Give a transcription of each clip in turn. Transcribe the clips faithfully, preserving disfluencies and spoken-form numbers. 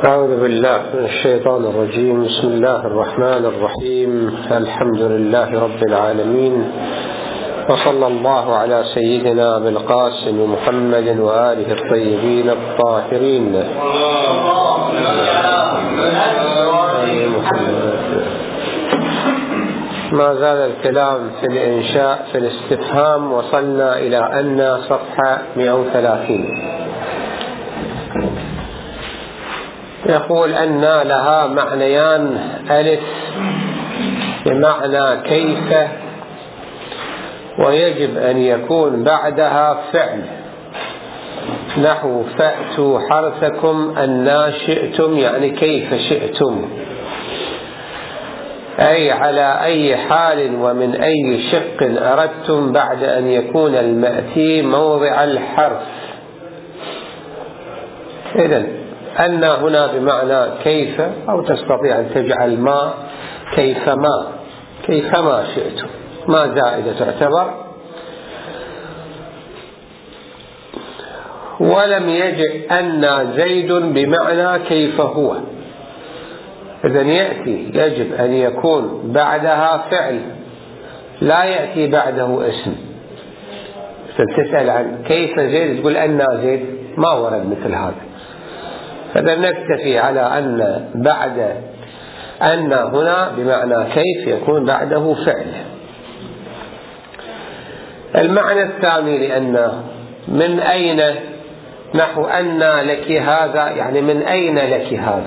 أعوذ بالله من الشيطان الرجيم. بسم الله الرحمن الرحيم. الحمد لله رب العالمين، وصلى الله على سيدنا بالقاسم محمد وآله الطيبين الطاهرين. ما زال الكلام في الإنشاء في الاستفهام. وصلنا إلى أن صفحة مئة وثلاثين يقول أن لها معنيان: ألف بمعنى كيف، ويجب أن يكون بعدها فعل، نحو فأتوا حرثكم أن شئتم، يعني كيف شئتم، أي على أي حال ومن أي شق أردتم، بعد أن يكون المأتي موضع الحرف. إذن أن هنا بمعنى كيف، أو تستطيع أن تجعل ما كيفما، كيفما شئتم، ما زائدة تعتبر. ولم يجئ أن زيد بمعنى كيف هو. إذن يأتي يجب أن يكون بعدها فعل، لا يأتي بعده اسم. فتسأل عن كيف زيد تقول أن زيد، ما ورد مثل هذا. فإذا نكتفي على أن بعد أن هنا بمعنى كيف يكون بعده فعل. المعنى الثاني لأن من أين، نحو أن لك هذا، يعني من أين لك هذا،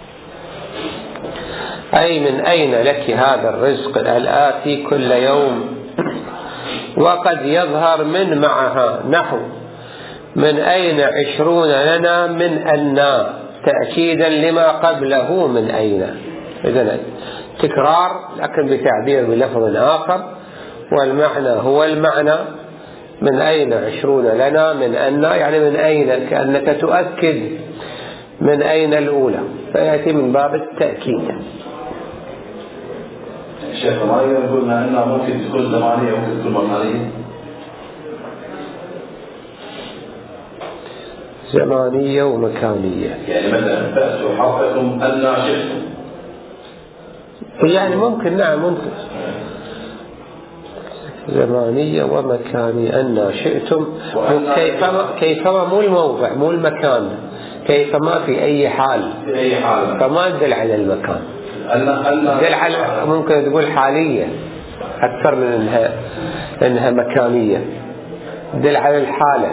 أي من أين لك هذا الرزق الآتي كل يوم. وقد يظهر من معها، نحو من أين عشرون لنا من أن، تأكيدا لما قبله من أين. إذن تكرار لكن بتعبير بلفظ آخر، والمعنى هو المعنى. من أين عشرون لنا من أن، يعني من أين، كأنك تؤكد من أين الأولى، فيأتي من باب التأكيد. الشيخ ما يقول أنها ممكن تكون زمانية وممكن تكون مكانية. زمانية ومكانية، يعني مثلا فأسوا حرفكم أن شئتم، يعني ممكن، نعم ممكن زمانية ومكانية. أن شئتم كيفما، كيفما مو الموضع مو المكان، كيفما في أي حال، في أي حال، فما تدل على المكان، تدل على، ممكن تقول حالية أكثر من إنها إنها مكانية، تدل على الحالة.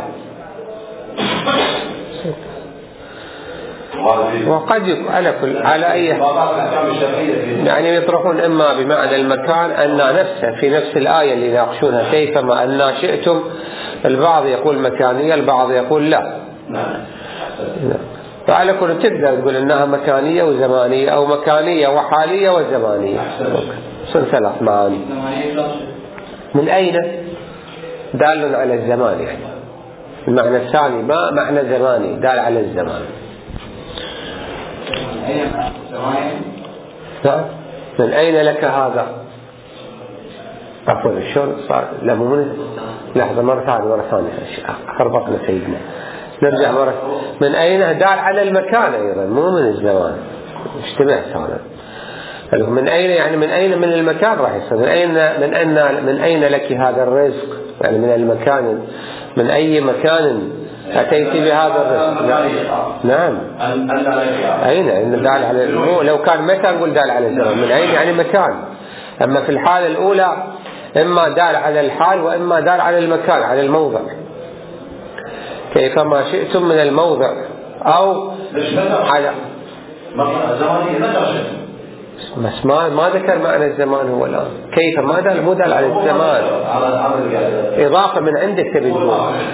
وقد يكون على كل، على أي، يعني يطرحون إما بمعنى المكان أن نفسه في نفس الآية اللي يناقشونها، كيفما أن شئتم. البعض يقول مكانية، البعض يقول لا. فعلى كل تقدر تقول إنها مكانية وزمانية، أو مكانية وحالية وزمانية، صار ثلاث معاني. من أين دال على الزمان، يعني المعنى الثاني ما معنى زماني، دال على الزمان. من أين لك هذا؟ عفوا شلون صار؟ لا مو من، لحظة مرة ثانية مرة ثانية خربطنا سيدنا، نرجع مرة. من أين دال على المكان أيضا، مو من الزمان، اشتبهت أنا. من أين يعني من أين، من المكان راح يصير. من أين، من أين، من أين لك هذا الرزق، يعني من المكان، من أي مكان أتيت بهذا الرزق. نعم. أين؟ إن دال على، لو كان متى نقول دال على الزمان. من أين يعني مكان. أما في الحالة الأولى إما دال على الحال وإما دال على المكان، على الموضع، كيفما شئتم من الموضع، أو على بس ما ما ذكر معنى الزمان هو الآن. كيف ما دال، مو دال على الزمان، إضافة من عندك تبي تقول.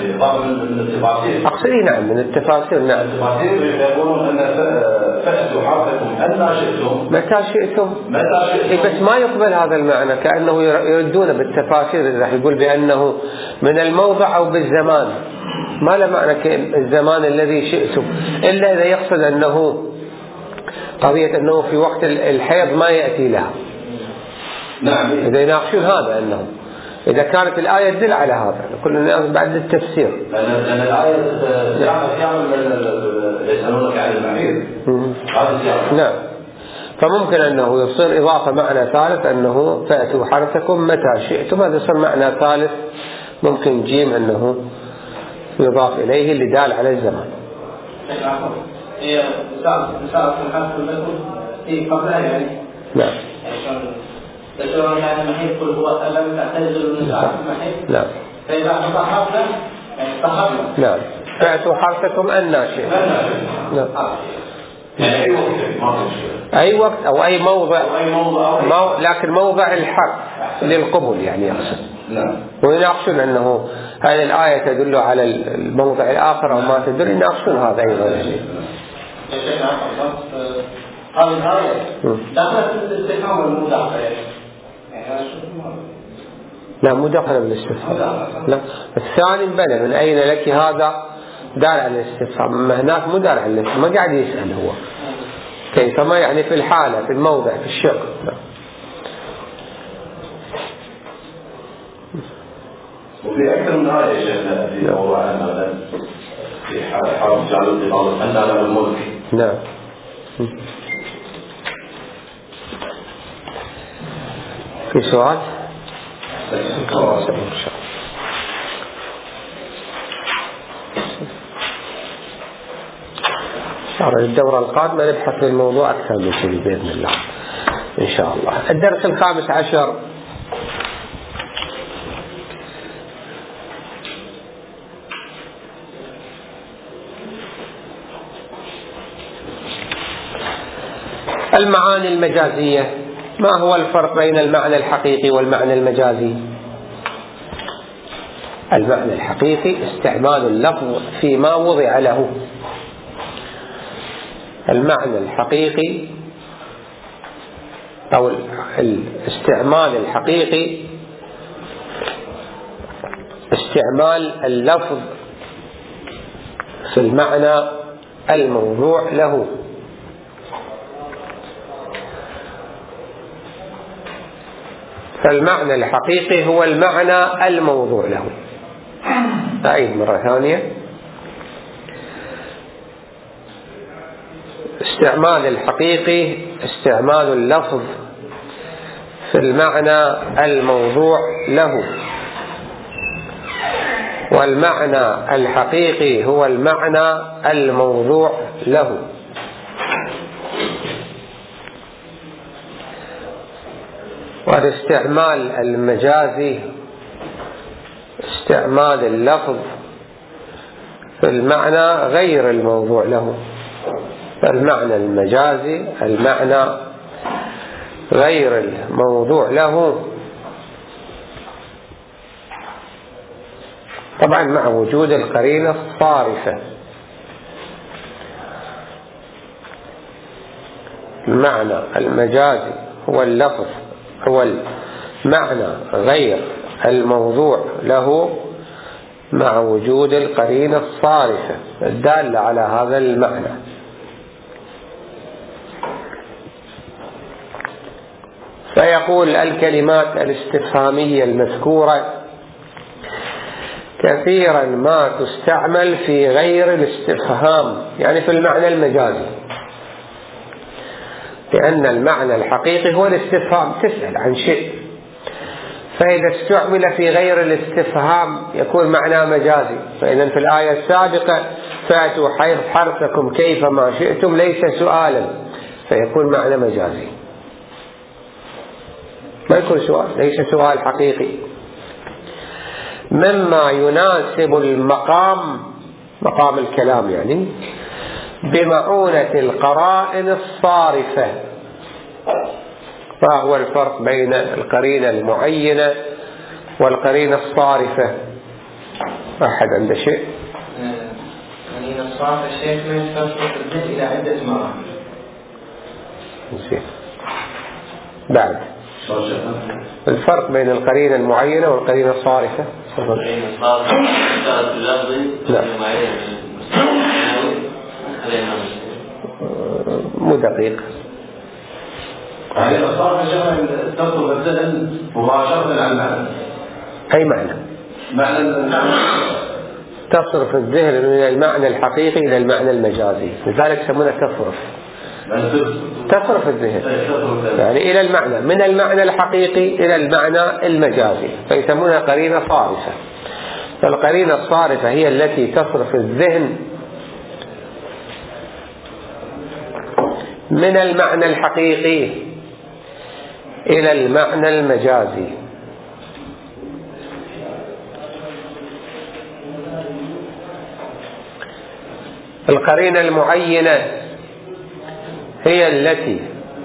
أقصدي نعم من التفاسير. نعم يقولون أن فأتوا حرفكم أن شئتم، متى شئتم، بس ما يقبل هذا المعنى، كأنه يردون بالتفاسير راح يقول بأنه من الموضع أو بالزمان، ما له معنى الزمان الذي شئتم، إلا إذا يقصد أنه قضية أنه في وقت الحيض ما يأتي لها. نعم. إذا يناقشون هذا أنه إذا كانت الآية تدل على هذا كل الناس بعد التفسير. لأن الآية تعمل يسألونك عن المحيط. نعم. فممكن أنه يصير إضافة معنى ثالث أنه فأتوا حرثكم متى شئتم، هذا يصير معنى ثالث ممكن جيم أنه يضاف إليه اللي دال على الزمان. هي مساء الحرث لكم في قبلها يعني. نعم. تشعرون يعني المحيط قل هو ألم تعتزلوا من ساعة المحيط. نعم. فإذا تحرثنا يعني تحرثنا. نعم. فأتوا حرثكم أن شئتم. نعم. يعني أي وقت أي وقت أو أي موضع, أو أي موضع أو مو... لكن موضع الحرف للقبول يعني يقصد. نعم. ويناقشون أنه هذه الآية تدل على الموضع الآخر أو ما تدل، يناقشون هذا أيضا يعني. هذه الآية دخلت في الاستفهام والمداخلة يعني. لا مو دخل بالاستفهام. لا الثاني بلى من أين لك هذا دار على الاستفهام، أما هناك مو دار على الاستفهام، ما قاعد يسأل هو كيفما يعني في الحالة في الموضع في الشق. وفي أكثر من آية يا شيخنا في موضوع هذا في حرف جعل الضباط أن له الملك. نعم. في سؤال؟ الدورة القادمة نبحث في الموضوع أكثر من شيء بإذن الله إن شاء الله. الدرس الخامس عشر المعاني المجازية. ما هو الفرق بين المعنى الحقيقي والمعنى المجازي؟ المعنى الحقيقي استعمال اللفظ فيما وضع له. المعنى الحقيقي أو الاستعمال الحقيقي استعمال اللفظ في المعنى الموضوع له. فالمعنى الحقيقي هو المعنى الموضوع له. أعيد مرة ثانية. استعمال الحقيقي استعمال اللفظ في المعنى الموضوع له، والمعنى الحقيقي هو المعنى الموضوع له. والاستعمال المجازي استعمال اللفظ في المعنى غير الموضوع له. المعنى المجازي المعنى غير الموضوع له، طبعا مع وجود القرينة الصارفة. المعنى المجازي هو اللفظ هو المعنى غير الموضوع له مع وجود القرينة الصارفة الدالة على هذا المعنى. فيقول الكلمات الاستفهامية المذكورة كثيرا ما تستعمل في غير الاستفهام، يعني في المعنى المجازي، لأن المعنى الحقيقي هو الاستفهام، تسأل عن شيء، فإذا استعمل في غير الاستفهام يكون معناه مجازي. فإذا في الآية السابقة فأتوا حرثكم كيفما شئتم ليس سؤالا، فيكون معنى مجازي، ما يكون سؤال، ليس سؤال حقيقي. مما يناسب المقام مقام الكلام يعني بمعونة القرائن الصارفة. فهو الفرق بين القرينة المعينة والقرينة الصارفة. أحد عنده شيء؟ القرينة الصارفة الشيخ من تصرف الذهن إلى عدة مراحل. بعد الفرق بين القرينة المعينة والقرينة الصارفة. القرينة الصارفة اشتغلت اللفظي مو دقيق. القرينة الصارفة تطلب الذهن مباشرة على المعنى. أي معنى؟ معنى تصرف الذهن من المعنى الحقيقي إلى المعنى المجازي، لذلك يسمونه تصرف. تصرف الذهن يعني إلى المعنى من المعنى الحقيقي إلى المعنى المجازي، فيسمونها قرينة صارفة. فالقرينة الصارفة هي التي تصرف الذهن من المعنى الحقيقي إلى المعنى المجازي. القرينة المعينة هي التي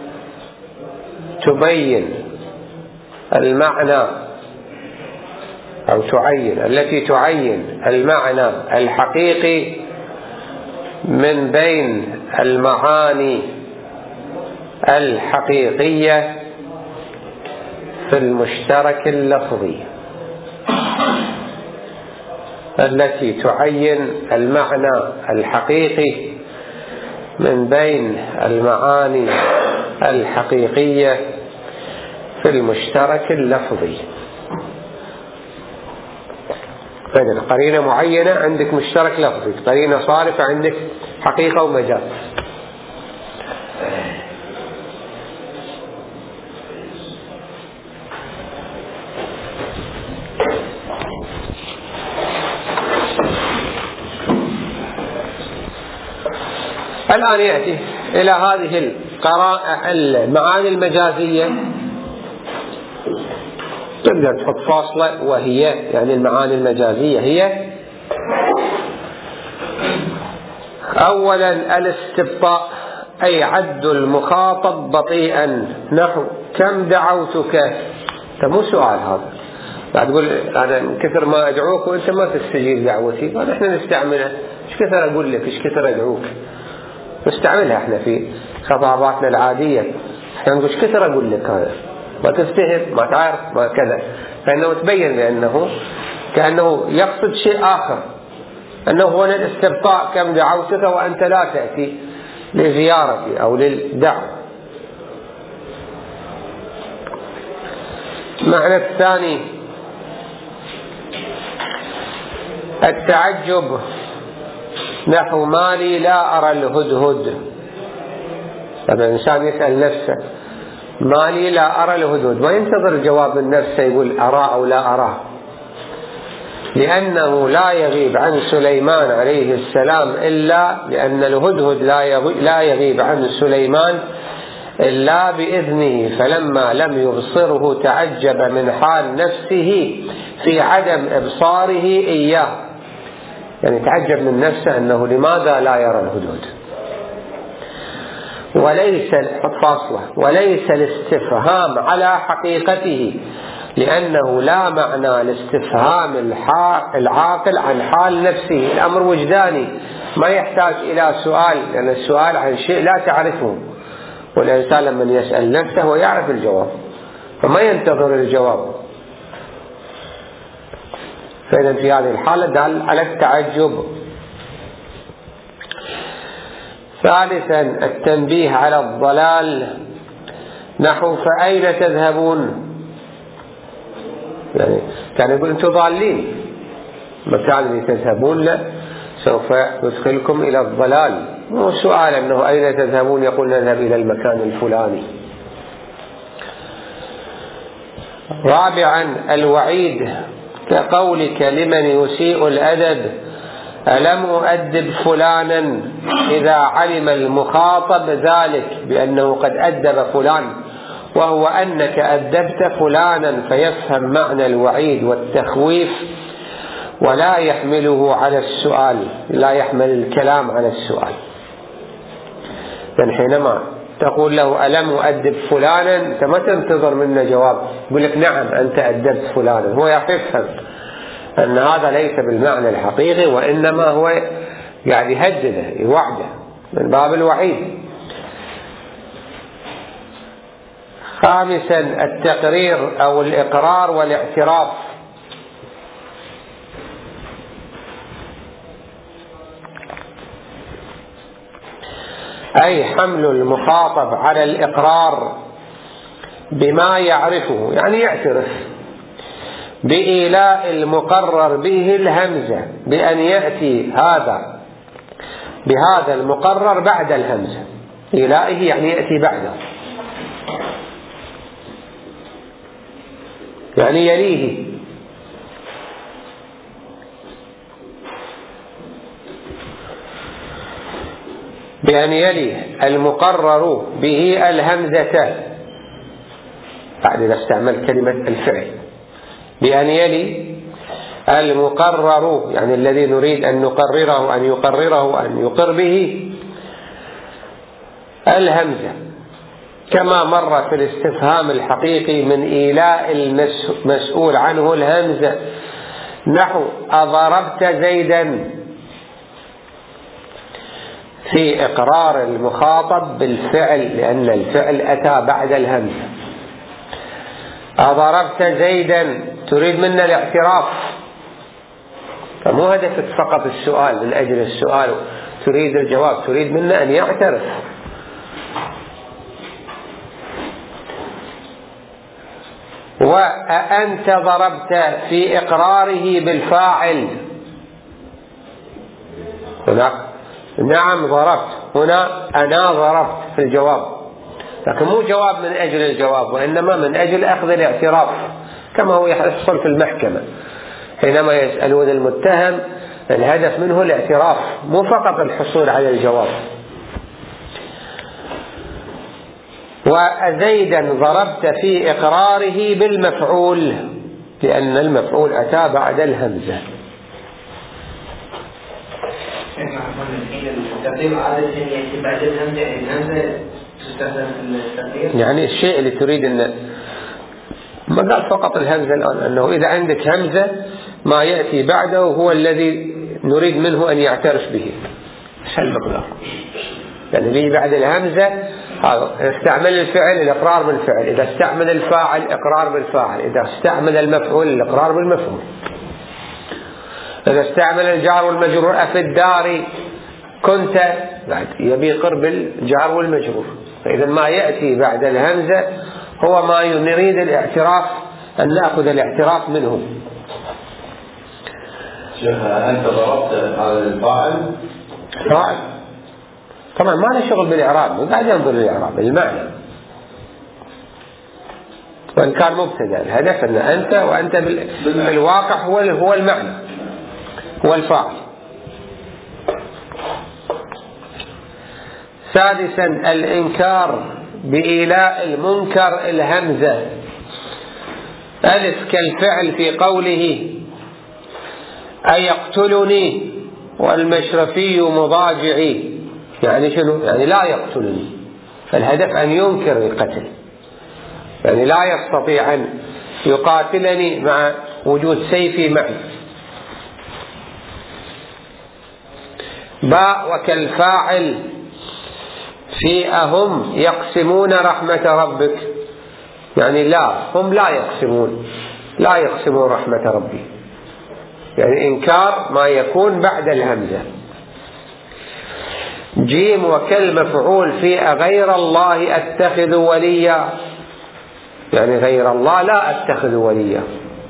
تبين المعنى أو تعين التي تعين المعنى الحقيقي من بين المعاني الحقيقية في المشترك اللفظي، التي تعين المعنى الحقيقي من بين المعاني الحقيقية في المشترك اللفظي. فإذا قرينة معينة عندك مشترك لفظي، قرينة صارفة عندك حقيقة ومجاز. الآن يأتي إلى هذه القراءة المعاني المجازية، تقدر تحط فاصلة، وهي يعني المعاني المجازية هي أولا الاستبطاء، أي عد المخاطب بطيئا، نحو كم دعوتك. مو سؤال هذا، بعد تقول أنا من كثر ما أدعوك وأنت ما تستجيب دعوتي، فنحن نستعملها. إيش كثر أقول لك، إيش كثر أدعوك، نستعملها احنا في خطاباتنا العادية. احنا نقول ايش كثر أقول لك هذا، ما تفتهم، ما تعرف، ما كذا، فإنه تبين بأنه كأنه يقصد شيء آخر، أنه هو الاستبطاء كم دعوتك وأنت لا تأتي لزيارتي أو للدعوة. المعنى الثاني التعجب، نحو مالي لا أرى الهدهد. طبعا الإنسان يسأل نفسه مالي لا أرى الهدهد، ما ينتظر جواب من نفسه يقول أرى أو لا أراه، لأنه لا يغيب عن سليمان عليه السلام إلا لأن الهدهد لا يغيب عن سليمان إلا بإذنه، فلما لم يبصره تعجب من حال نفسه في عدم إبصاره إياه، يعني تعجب من نفسه أنه لماذا لا يرى الهدهد. وليس فاصلة وليس الاستفهام على حقيقته، لأنه لا معنى لاستفهام العاقل عن حال نفسه، الأمر وجداني ما يحتاج إلى سؤال، لأن يعني السؤال عن شيء لا تعرفه، والإنسان لما يسأل نفسه هو يعرف الجواب فما ينتظر الجواب. فإذا في هذه الحالة دل على التعجب. ثالثا التنبيه على الضلال، نحو فأين تذهبون، يعني كان يقول أنتم ضالين، مكان اللي تذهبون له سوف يدخلكم إلى الضلال، مو سؤال أنه أين تذهبون يقول نذهب إلى المكان الفلاني. رابعا الوعيد، كقولك لمن يسيء الأدب ألم أؤدب فلانا، إذا علم المخاطب ذلك بأنه قد أدب فلان، وهو أنك أدبت فلانا، فيفهم معنى الوعيد والتخويف ولا يحمله على السؤال، لا يحمل الكلام على السؤال. يعني حينما تقول له ألم أؤدب فلانا، أنت ما تنتظر منه جواب، يقول لك نعم أنت أدبت فلانا، هو يفهم أن هذا ليس بالمعنى الحقيقي، وإنما هو يعني يهدده يوعده من باب الوعيد. خامسا التقرير أو الإقرار والاعتراف، أي حمل المخاطب على الإقرار بما يعرفه، يعني يعترف بإيلاء المقرر به الهمزة بأن يأتي هذا بهذا المقرر بعد الهمزة. إيلائه يعني يأتي بعده، يعني يليه. بأن يليه المقرر به الهمزة بعد ما استعمل كلمة الفعل. بأن يلي المقرر يعني الذي نريد أن نقرره أن يقرره أن يقر به الهمزة، كما مر في الاستفهام الحقيقي من إيلاء المسؤول عنه الهمزة، نحو أضربت زيدا، في إقرار المخاطب بالفعل لأن الفعل أتى بعد الهمزة. أضربت زيدا تريد منا الاعتراف، فمو هدفك فقط السؤال من أجل السؤال، تريد الجواب، تريد منا أن يعترف. وأنت ضربت في إقراره بالفاعل، هناك نعم ضربت، هنا أنا ضربت في الجواب، لكن مو جواب من أجل الجواب، وإنما من أجل أخذ الاعتراف، كما هو يحصل في المحكمة حينما يسألون المتهم الهدف منه الاعتراف، مو فقط الحصول على الجواب. وزيدا ضربت في إقراره بالمفعول لأن المفعول أتى بعد الهمزة. التقديم عادة يأتي بعد الهمزة، يعني الهمزة تستخدم في التقدير، يعني الشيء اللي تريد أن ما قال فقط الهمزة الآن، أنه إذا عندك همزة ما يأتي بعده هو الذي نريد منه أن يعترف به. ايش المقدار؟ يعني بيجي بعد الهمزة هذا استعمل الفعل الإقرار بالفعل، إذا استعمل الفاعل إقرار بالفاعل، إذا استعمل المفعول الإقرار بالمفعول، إذا استعمل الجار والمجرور أفي الدار كنت بعد يبي قرب الجار والمجرور. فإذا ما يأتي بعد الهمزة هو ما نريد الاعتراف، أن نأخذ الاعتراف منه. شيخ أنت ضربت على الفاعل، فاعل طبعا ما له شغل بالإعراب، وقاعد ينظر للإعراب المعنى، وإن كان مبتدأ الهدف أن أنت وأنت بالواقع هو هو المعنى، هو الفاعل. سادسا الإنكار بإيلاء المنكر الهمزة. ألف كالفعل في قوله أيقتلني والمشرفي مضاجعي، يعني شنو؟ يعني لا يقتلني، فالهدف أن ينكر القتل، يعني لا يستطيع أن يقاتلني مع وجود سيفي معي. باء وكالفاعل في أهم يقسمون رحمة ربك، يعني لا هم لا يقسمون لا يقسمون رحمة ربي، يعني إنكار ما يكون بعد الهمزة. جيم وكالمفعول في غير الله أتخذ وليا، يعني غير الله لا أتخذ وليا.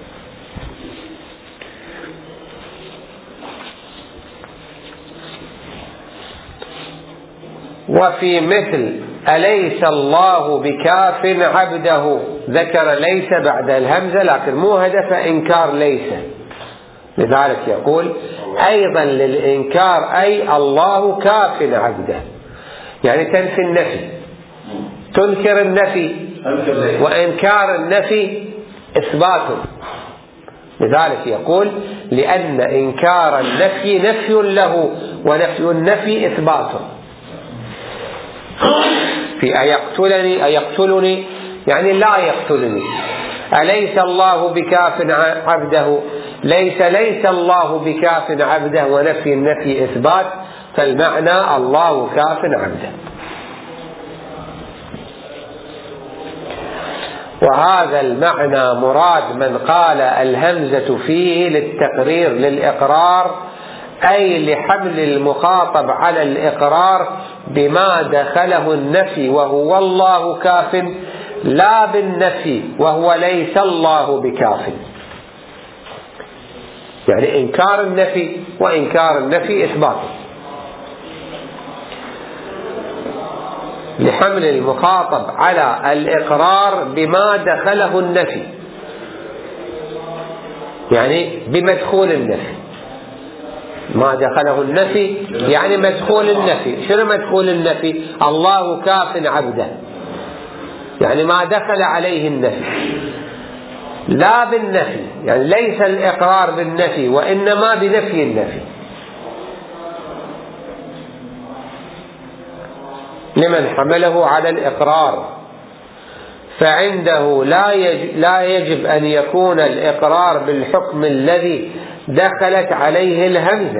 وفي مثل أليس الله بكاف عبده ذكر ليس بعد الهمزة، لكن مو هدف إنكار ليس، لذلك يقول أيضا للإنكار أي الله كاف عبده، يعني تنفي النفي، تنكر النفي، وإنكار النفي إثبات، لذلك يقول لأن إنكار النفي نفي له ونفي النفي إثبات. في أيقتلني أيقتلني يعني لا يقتلني. أليس الله بكاف عبده، ليس ليس الله بكاف عبده، ونفي النفي إثبات، فالمعنى الله كاف عبده. وهذا المعنى مراد من قال الهمزة فيه للتقرير للإقرار، أي لحمل المخاطب على الإقرار بما دخله النفي وهو الله كاف، لا بالنفي وهو ليس الله بكاف. يعني إنكار النفي وإنكار النفي إثبات. لحمل المخاطب على الإقرار بما دخله النفي، يعني بمدخول النفي. ما دخله النفي يعني مدخول النفي. شنو مدخول النفي؟ الله كاف عبده، يعني ما دخل عليه النفي، لا بالنفي، يعني ليس الإقرار بالنفي وإنما بنفي النفي. لمن حمله على الإقرار، فعنده لا يجب, لا يجب أن يكون الإقرار بالحكم الذي دخلت عليه الهمزة،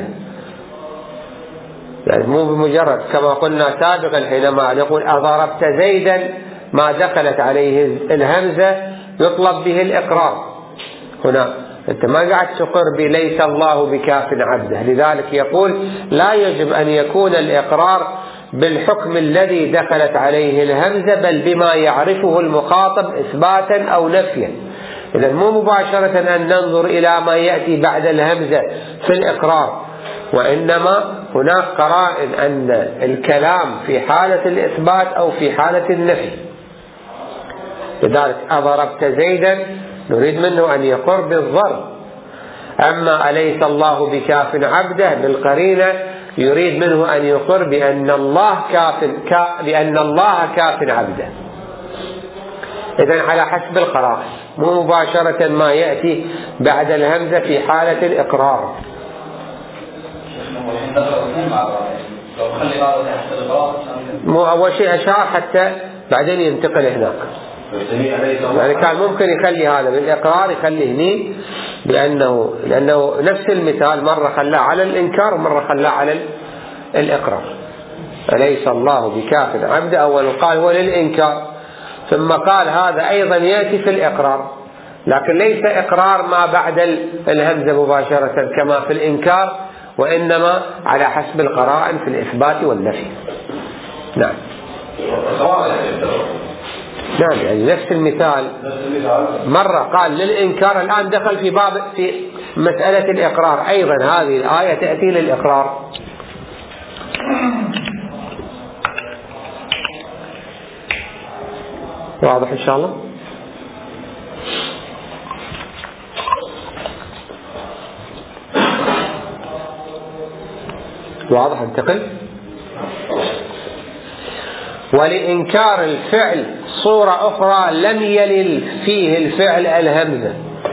يعني مو بمجرد كما قلنا سابقا حينما نقول أضربت زيدا ما دخلت عليه الهمزة يطلب به الإقرار. هنا أنت ما قاعد تقر بليس الله بكاف عبده، لذلك يقول لا يجب أن يكون الإقرار بالحكم الذي دخلت عليه الهمزة، بل بما يعرفه المخاطب إثباتا أو نفيا. إذن مو مباشرة أن ننظر إلى ما يأتي بعد الهمزة في الإقرار، وإنما هناك قرائن أن الكلام في حالة الإثبات أو في حالة النفي. لذلك أضربت زيدا نريد منه أن يقر بالضرب، أما أليس الله بكاف عبده بالقرينة يريد منه أن يقر بأن الله كاف كا بأن الله كاف عبده. إذن على حسب القراءة، مو مباشرة ما يأتي بعد الهمزة في حالة الإقرار. مو أول شيء أشار حتى بعدين ينتقل هناك، يعني كان ممكن يخلي هذا بالإقرار يخليه هني، لأنه لأنه نفس المثال مرة خلاه على الإنكار ومرة خلاه على الإقرار. أليس الله بكاف عبده أول قال هو للإنكار، ثم قال هذا أيضا يأتي في الإقرار، لكن ليس إقرار ما بعد الهمزة مباشرة كما في الإنكار، وإنما على حسب القرائن في الإثبات والنفي. نعم نعم، يعني نفس المثال مرة قال للإنكار، الآن دخل في باب في مسألة الإقرار، أيضا هذه الآية تأتي للإقرار. واضح إن شاء الله؟ واضح. انتقل. ولإنكار الفعل صورة أخرى لم يلل فيه الفعل الهمزة،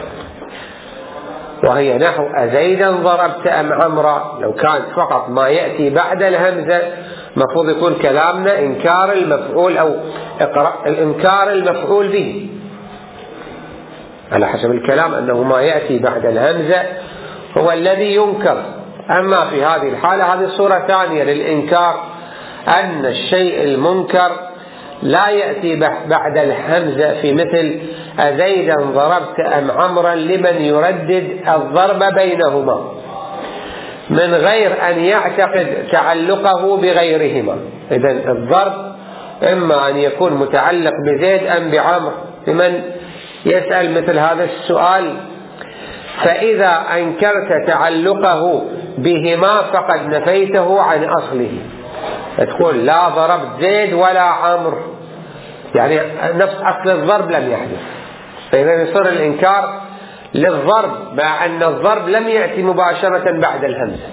وهي نحو أزيدا ضربت أم عمرا. لو كان فقط ما يأتي بعد الهمزة مفروض يكون كلامنا إنكار المفعول أو إنكار المفعول به على حسب الكلام، أنه ما يأتي بعد الهمزة هو الذي ينكر. أما في هذه الحالة هذه صورة ثانية للإنكار، أن الشيء المنكر لا يأتي بعد الهمزة في مثل أزيدا ضربت أم عمرا لمن يردد الضرب بينهما من غير أن يعتقد تعلقه بغيرهما. إذن الضرب إما أن يكون متعلق بزيد أم بعمر، لمن يسأل مثل هذا السؤال. فإذا أنكرت تعلقه بهما فقد نفيته عن أصله، تقول لا ضربت زيد ولا عمر، يعني نفس أصل الضرب لم يحدث. فإذا يصير الإنكار للضرب مع أن الضرب لم يأتي مباشرة بعد الهمزة،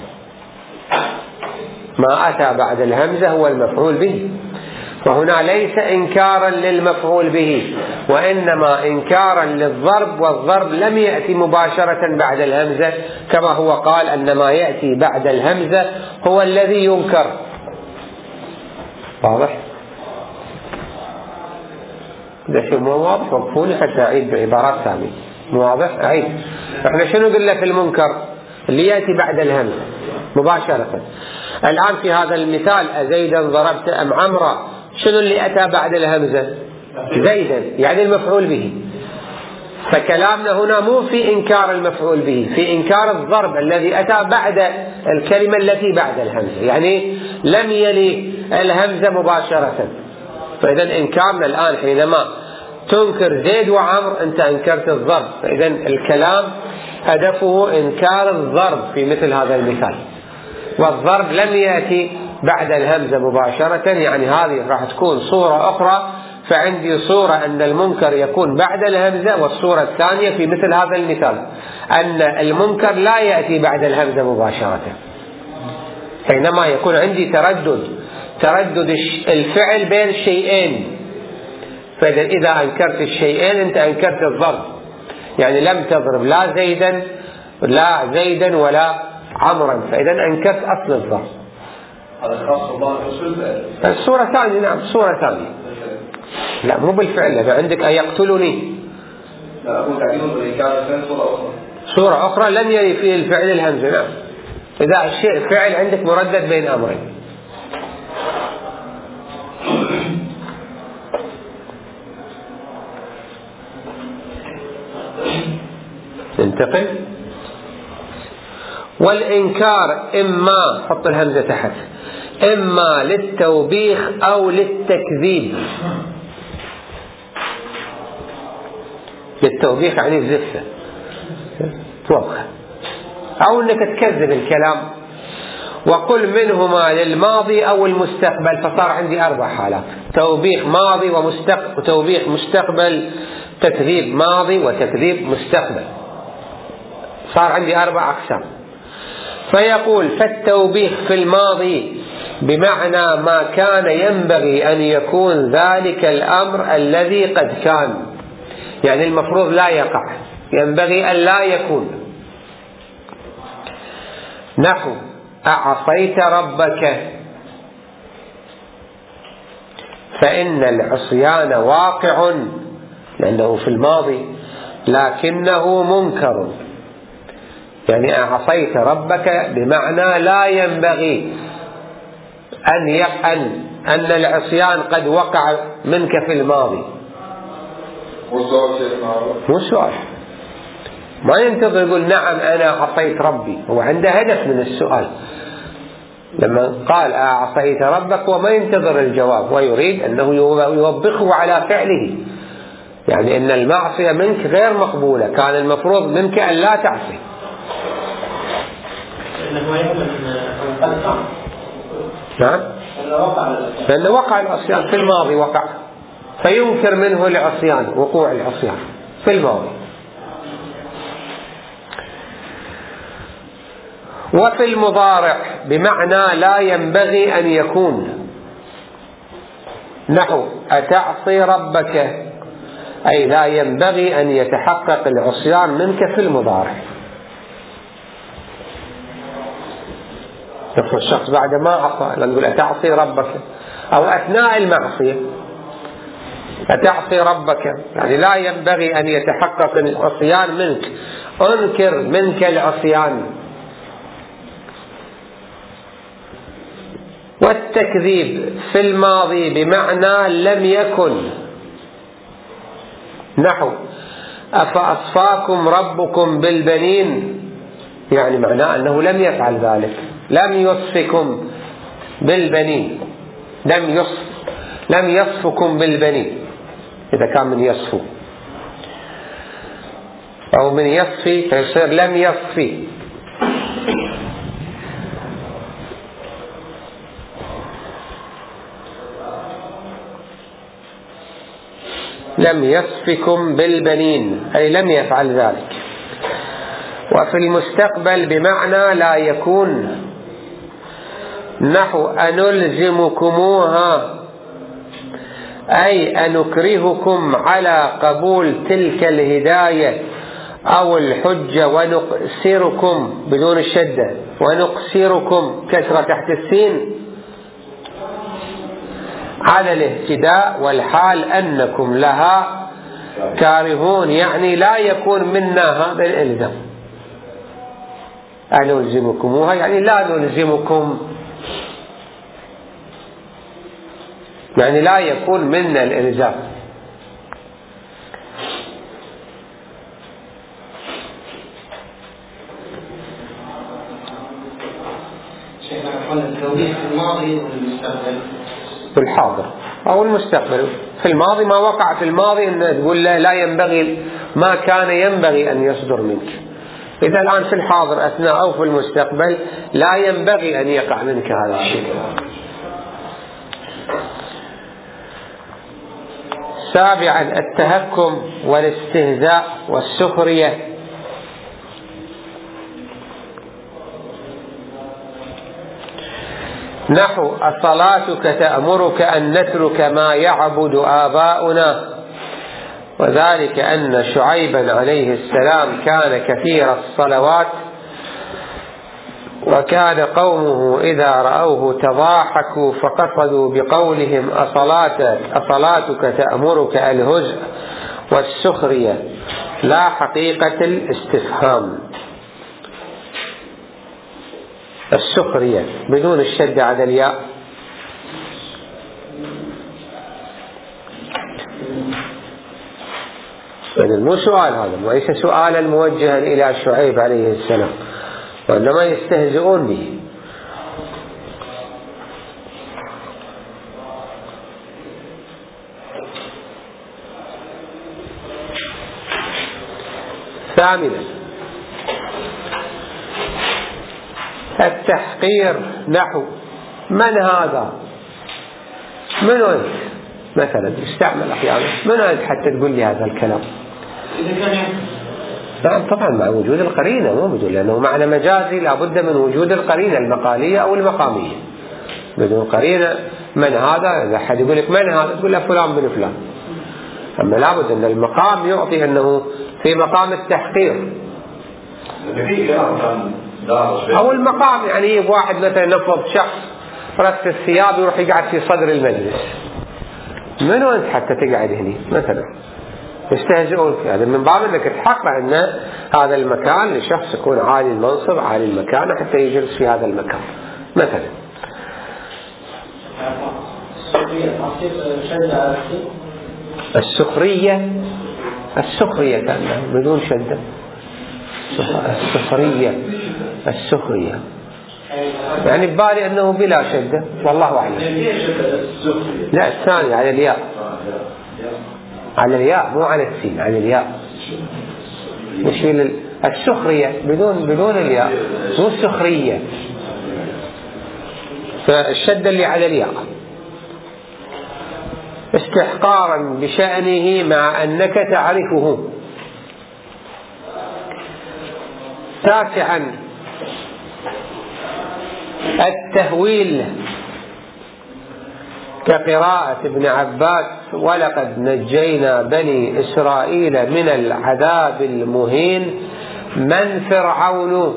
ما أتى بعد الهمزة هو المفعول به، وهنا ليس إنكارا للمفعول به وإنما إنكارا للضرب، والضرب لم يأتي مباشرة بعد الهمزة، كما هو قال أن ما يأتي بعد الهمزة هو الذي ينكر. واضح؟ إذا شيء مو واضح وقفوني حتى أعيد بعبارات ثانية. مو واضح؟ أعيد. احنا شنو قلنا في المنكر؟ اللي يأتي بعد الهمزة مباشرة. الآن في هذا المثال أزيدا ضربت أم عمرا، شنو اللي أتى بعد الهمزة؟ زيدا، يعني المفعول به. فكلامنا هنا مو في إنكار المفعول به، في إنكار الضرب الذي أتى بعد الكلمة التي بعد الهمزة، يعني لم يلي الهمزة مباشرة. فإذا إنكارنا الآن حينما تنكر زيد وعمر أنت أنكرت الضرب، فإذا الكلام هدفه إنكار الضرب في مثل هذا المثال، والضرب لم يأتي بعد الهمزة مباشرة، يعني هذه راح تكون صورة أخرى، فعندي صورة أن المنكر يكون بعد الهمزة، والصورة الثانية في مثل هذا المثال أن المنكر لا يأتي بعد الهمزة مباشرة، حينما يكون عندي تردد تردد الفعل بين الشيئين. فإذا أنكرت الشيئين أنت أنكرت الضرب، يعني لم تضرب لا زيدا لا زيدا ولا عمرا، فإذا أنكرت أصل الضرب. هذا خاص بالله بالفعل. الصورة ثانية، نعم صورة ثانية، لا مو بالفعل. إذا عندك أيقتلني، لا أقول تعليم بالإنكار كان صورة أخرى، صورة أخرى لم يري فيه الفعل الهمزة، نعم. إذا الشيء الفعل عندك مردد بين أمرين. ننتقل. والإنكار إما، حط الهمزة تحت، إما للتوبيخ أو للتكذيب. للتوبيخ يعني الزفة توبخ، أو أنك تكذب الكلام. وكل منهما للماضي أو المستقبل، فصار عندي أربع حالات: توبيخ ماضي ومستقبل، وتوبيخ مستقبل، تكذيب ماضي وتكذيب مستقبل، صار عندي أربع أقسام. فيقول: فالتوبيخ في الماضي بمعنى ما كان ينبغي أن يكون ذلك الأمر الذي قد كان، يعني المفروض لا يقع، ينبغي أن لا يكون. نحو: أعصيت ربك، فإن العصيان واقع لأنه في الماضي لكنه منكر، يعني أعصيت ربك بمعنى لا ينبغي أن يقن أن العصيان قد وقع منك في الماضي. مو سؤال، ما ينتظر يقول نعم أنا عصيت ربي، هو عنده هدف من السؤال. لما قال أعصيت ربك وما ينتظر الجواب، ويريد أنه يوبخه على فعله، يعني أن المعصية منك غير مقبولة، كان المفروض منك أن لا تعصي. نعم، لأنه وقع العصيان في الماضي، وقع، فينكر منه العصيان، وقوع العصيان في الماضي. وفي المضارع بمعنى لا ينبغي أن يكون، نحو: أتعصي ربك، أي لا ينبغي أن يتحقق العصيان منك في المضارع. يقول الشخص بعد ما عصى، نقول أتعصي ربك، أو أثناء المعصية أتعصي ربك، يعني لا ينبغي أن يتحقق العصيان منك، أنكر منك العصيان. والتكذيب في الماضي بمعنى لم يكن، نحو: أفأصفاكم ربكم بالبنين، يعني معناه أنه لم يفعل ذلك، لم يصفكم بالبنين، لم يصف لم يصفكم بالبنين، إذا كان من يصفو أو من يصفي فيصير لم يصفي. لم يصفكم بالبنين، أي لم يفعل ذلك. وفي المستقبل بمعنى لا يكون، نحو: أنلزمكموها، أي أنكرهكم على قبول تلك الهداية أو الحجة، ونقصركم بدون الشدة، ونقصركم كسرة تحت السين على الاهتداء، والحال أنكم لها كارهون، يعني لا يكون منا هذا الإلزام. أنلزمكموها يعني لا نلزمكم، يعني لا يكون منا الإلزام. التوبيخ في الماضي والمستقبل، في الحاضر أو المستقبل. في الماضي ما وقع في الماضي أن تقول لا, لا ينبغي، ما كان ينبغي أن يصدر منك، إذا الآن في الحاضر أثناء أو في المستقبل لا ينبغي أن يقع منك هذا الشيء. سابعا التهكم والاستهزاء والسخرية. نحو أصلاتك تأمرك أن نترك ما يعبد آباؤنا، وذلك أن شعيبا عليه السلام كان كثير الصلوات، وكان قومه إذا رأوه تضاحكوا فقصدوا بقولهم أصلاتك, أصلاتك تأمرك الهزء والسخرية لا حقيقة الاستفهام. السخرية بدون الشدة على الياء. يعني مو سؤال هذا، وليس سؤالا موجها إلى شعيب عليه السلام، وإنما يستهزئون به. ثامنا التحقير. نحو من هذا؟ من أنت؟ مثلا يستعمل أحيانا من أنت حتى تقول لي هذا الكلام. نعم طبعا مع وجود القرينة، مو بدون، لأنه معنى مجازي لابد من وجود القرينة المقالية أو المقامية. بدون قرينة من هذا، إذا أحد يقول لك من هذا تقول له فلان بن فلان. أما لابد أن المقام يعطي أنه في مقام التحقير، أو المقام يعني واحد مثلا نفض شخص رأس الثياب يروح يقعد في صدر المجلس، من أنت حتى تقعد هنا مثلا؟ يستهزئون في هذا، من باب أنك تحقق أن هذا المكان لشخص يكون عالي المنصب عالي المكان حتى يجلس في هذا المكان مثلا. السخرية السخرية كان بدون شدة. السخرية السخرية يعني ببالي أنه بلا شدة، والله أعلم. لا الثاني على الياء، على الياء مو على السين، على الياء. نشيل السخرية بدون بدون الياء، مو السخرية، فالشدة اللي على الياء. استحقارا بشأنه مع أنك تعرفه. تاسعا التهويل كقراءة ابن عباس ولقد نجينا بني إسرائيل من العذاب المهين من فرعون.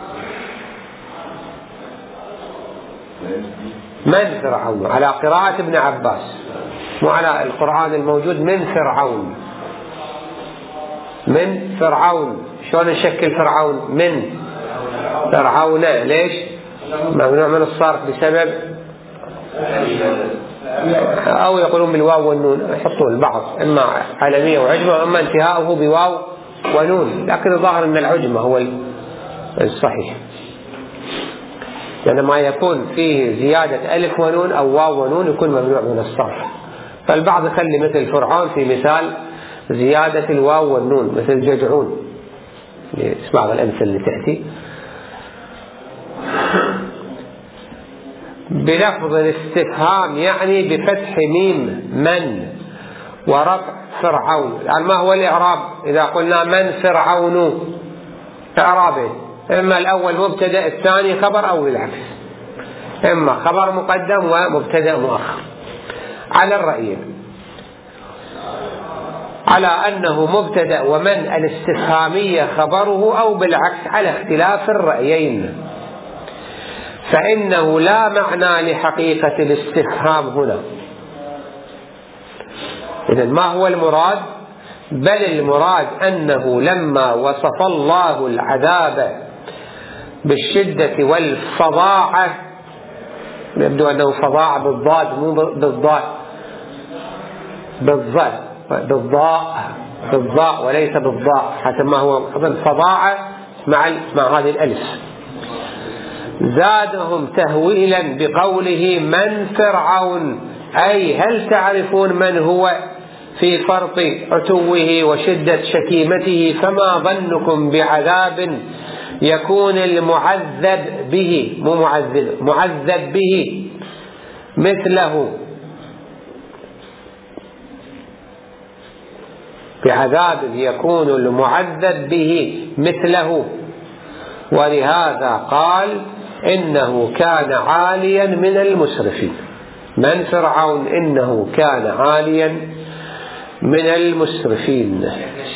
من فرعون على قراءة ابن عباس، مو على القرآن الموجود من فرعون. من فرعون شلون نشكل فرعون؟ من فرعون. ليش؟ ممنوع من الصرف بسبب، أو يقولون بالواو والنون، يحطون البعض إما علمية وعجمة وإما انتهاؤه بواو ونون، لكن الظاهر أن العجمة هو الصحيح، لأن ما يكون فيه زيادة ألف ونون أو واو ونون يكون ممنوع من الصرف. فالبعض يخلي مثل فرعون في مثال زيادة الواو والنون، مثل جدعون، بعض الأمثلة اللي تأتي. بلفظ الاستفهام يعني بفتح ميم من ورفع فرعون. يعني ما هو الإعراب إذا قلنا من فرعون؟ إعرابين، إما الأول مبتدأ الثاني خبر أو العكس، إما خبر مقدم ومبتدأ مؤخر على الرأيين، على أنه مبتدأ ومن الاستفهامية خبره أو بالعكس على اختلاف الرأيين، فإنه لا معنى لحقيقة الاستفهام هنا. إذن ما هو المراد؟ بل المراد أنه لما وصف الله العذاب بالشدة والفظاعة، يبدو أنه فظاعة بالضاد مو بالضاد، بالضاد بالضاء بالضاء وليس بالضاء، حتى ما هو فظاعة مع مع هذه الألف. زادهم تهويلا بقوله من فرعون، أي هل تعرفون من هو في فرط عتوه وشدة شكيمته، فما ظنكم بعذاب يكون المعذب به مو معذب معذب به مثله، بعذاب يكون المعذب به مثله. ولهذا قال إنه كان عاليا من المسرفين. من فرعون؟ إنه كان عاليا من المسرفين.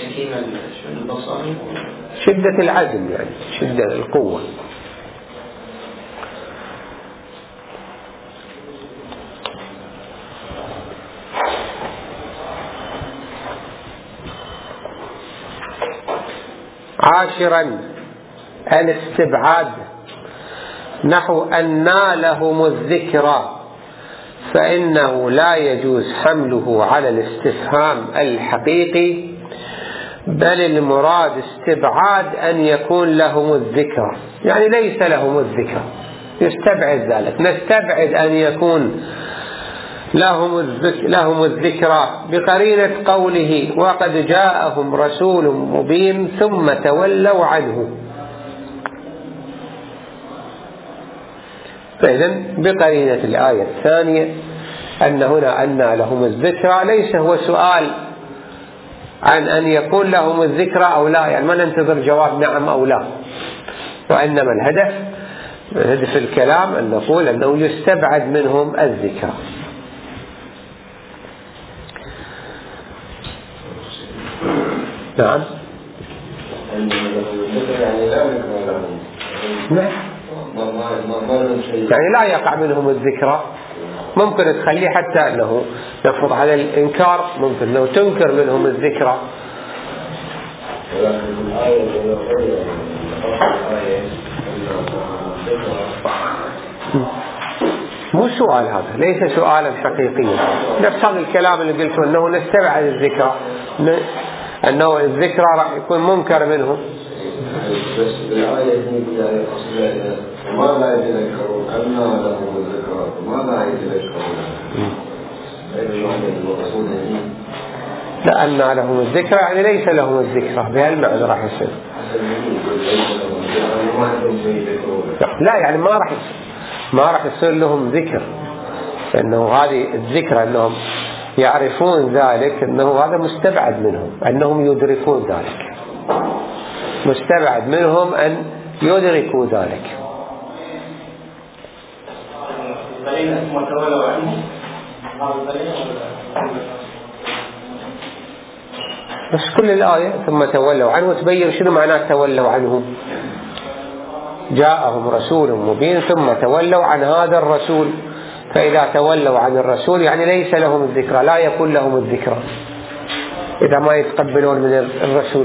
شدة العزم يعني شدة القوة. عاشرا الاستبعاد، نحو أنى لهم الذكرى، فإنه لا يجوز حمله على الاستفهام الحقيقي، بل المراد استبعاد أن يكون لهم الذكرى، يعني ليس لهم الذكرى، يستبعد ذلك. نستبعد أن يكون لهم الذكرى, لهم الذكرى بقرينة قوله وقد جاءهم رسول مبين ثم تولوا عنه. فإذن بقرينة الآية الثانية أن هنا أن لهم الذكرى ليس هو سؤال عن أن يكون لهم الذكرى أو لا، يعني ما ننتظر جواب نعم أو لا، وإنما الهدف هدف الكلام أن نقول أنه يستبعد منهم الذكرى. نعم يعني لا يقع منهم الذكرى. ممكن تخليه حتى أنه يفرض على الإنكار، ممكن أنه تنكر منهم الذكرى. مو سؤال هذا، ليس سؤالا حقيقيا. نفس هذا الكلام اللي قلته أنه نستبعد الذكرى، أنه الذكرى راح يكون منكر منهم. بس بالآية هي أصلا ماذا يتذكرون أن لهم الذكرى ماذا يتذكرون؟ لا، أن لهم الذكرى يعني ليس لهم الذكرى بهالمعنى راح يصير. لا يعني ما راح ما راح يصير لهم ذكر، لأنه هذه الذكرى أنهم يعرفون ذلك، أنه هذا مستبعد منهم أنهم يدركون ذلك، مستبعد منهم أن يدركوا ذلك. بس كل الآية ثم تولوا عنه تبين شنو معناه تولوا عنه. جاءهم رسول مبين ثم تولوا عن هذا الرسول، فإذا تولوا عن الرسول يعني ليس لهم الذكرى، لا يكون لهم الذكرى إذا ما يتقبلون من الرسول.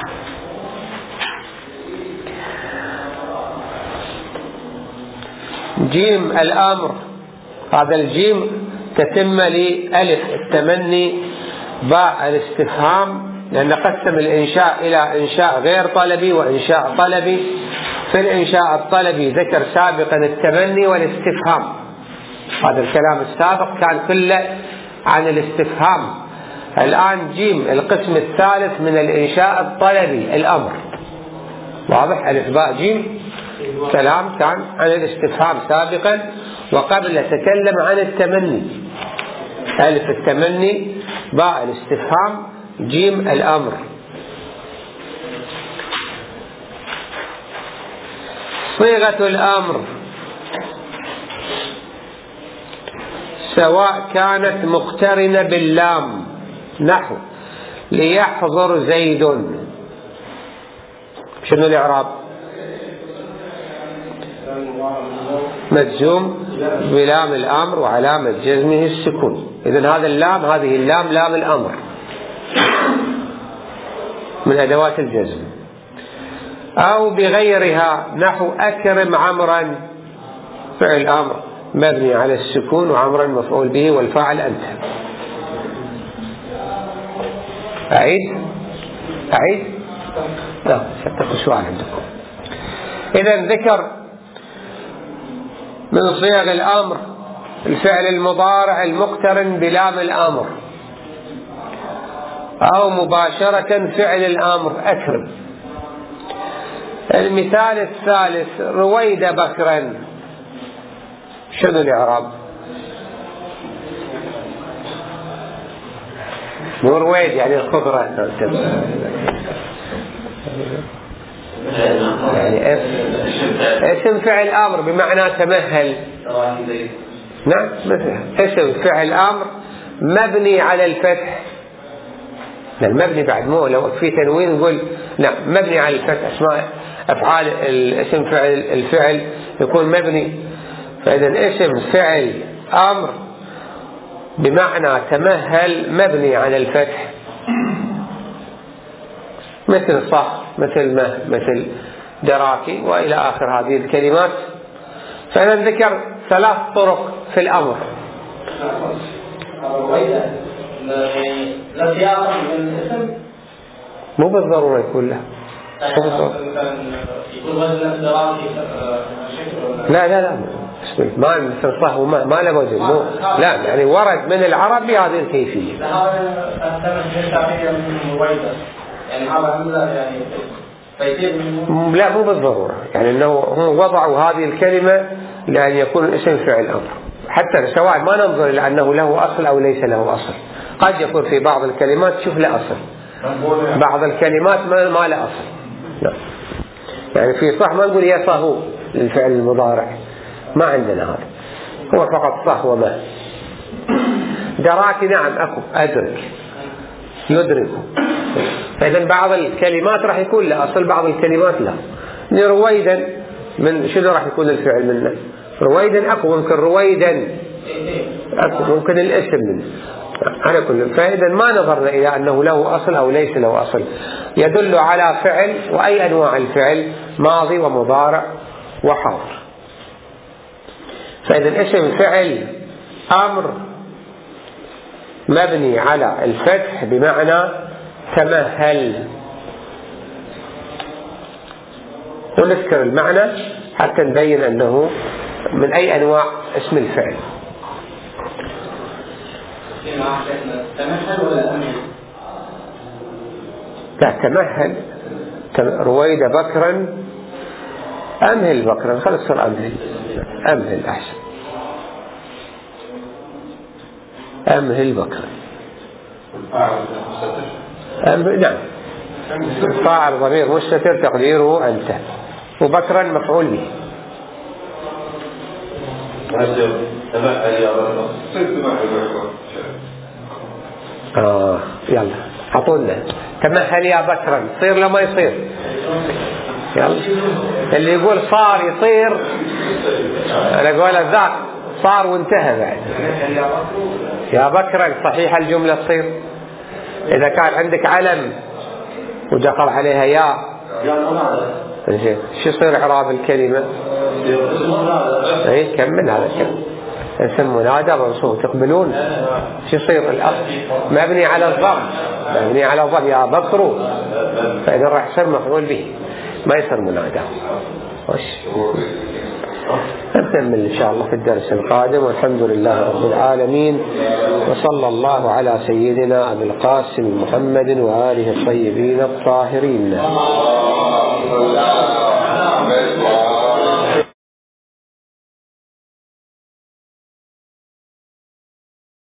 جيم الأمر، هذا الجيم تتم لألف التمني باء الاستفهام، لأن قسم الإنشاء إلى إنشاء غير طلبي وإنشاء طلبي. في الإنشاء الطلبي ذكر سابقا التمني والاستفهام، هذا الكلام السابق كان كله عن الاستفهام. الآن جيم القسم الثالث من الإنشاء الطلبي الأمر، واضح؟ ألف باء جيم كلام كان عن الاستفهام سابقا، وقبل تكلم عن التمني. ألف التمني باء الاستفهام جيم الأمر. صيغة الأمر سواء كانت مقترنة باللام، نحو ليحضر زيد، شنو الإعراب؟ مجزوم بلام الأمر وعلامة جزمه السكون. إذن هذا اللام، هذه اللام لام الأمر من أدوات الجزم. أو بغيرها، نحو أكرم عمرا، فعل أمر مبني على السكون وعمرا مفعول به والفاعل أنت. أعيد أعيد لا ستقل سؤال عندكم. إذن ذكر من صيغ الأمر الفعل المضارع المقترن بلام الأمر، أو مباشرة فعل الأمر أكرم. المثال الثالث رويد بكرا، شنو الإعراب؟ مو رويد يعني الخضرة، يعني اسم فعل أمر بمعنى تمهل. نعم مثل اسم فعل أمر مبني على الفتح. المبني بعد مو لو في تنوين نقول نعم مبني على الفتح. اسماء أفعال الاسم فعل الفعل يكون مبني. فإذا اسم فعل أمر بمعنى تمهل مبني على الفتح، مثل صح، مثل ما، مثل دراكي، وإلى آخر هذه الكلمات. فأنا ذكر ثلاث طرق في الأمر. مو بالضرورة يكون له، لا لا لا ما مثل صح وما ما له وزن، مو لا يعني ورد من العرب بهذه الكيفية. لا مو بالضرورة، يعني انه هم وضعوا هذه الكلمة لأن يكون الاسم فعل أمر، حتى سواء ما ننظر إلى أنه له أصل أو ليس له أصل. قد يكون في بعض الكلمات شوف له أصل، بعض الكلمات ما, ما له أصل. لا. يعني في صح ما نقول يصهو للفعل المضارع، ما عندنا هذا، هو فقط صح وما. دراك نعم أكو أدرك يدرك. فإذا بعض الكلمات راح يكون له أصل، بعض الكلمات لا. رويدا من شنو راح يكون الفعل منه؟ رويدا أكو، ممكن رويدا أكو، ممكن الاسم منه على كل. فإذا ما نظرنا إلى أنه له أصل أو ليس له أصل، يدل على فعل، وأي أنواع الفعل؟ ماضي ومضارع وحاضر. فإذا اسم فعل أمر مبني على الفتح بمعنى تمهل. ونذكر المعنى حتى نبين أنه من أي أنواع اسم الفعل. تمهل ولا أمهل؟ لا تمهل. رويد بكرا، أمهل بكرا، خلص صار أمهل، أمهل أحسن، أمهل بكرا. أمهل نعم، فاعل ضمير مستتر تقديره أنت، وبكرا مفعول به. تمهل يا بكرا. آه يلا حطولنا تمهل يا بكرا، يصير لما يصير. يلا اللي يقول صار يصير، أنا أقول الذاك صار وانتهى بعد. يا بكرا صحيح الجملة تصير. إذا كان عندك علم ودخل عليها يا، شو يصير إعراب الكلمة؟ اي كمل هذا كمل. اسم منادى منصوب، تقبلون شو يصير؟ الأصل مبني على الضم، مبني على الضم يا بكر، فإذا راح يصير مفعول به، ما يصير منادى. وش نكمل إن شاء الله في الدرس القادم، والحمد لله رب العالمين، وصلى الله على سيدنا أبي القاسم محمد وآله الطيبين الطاهرين.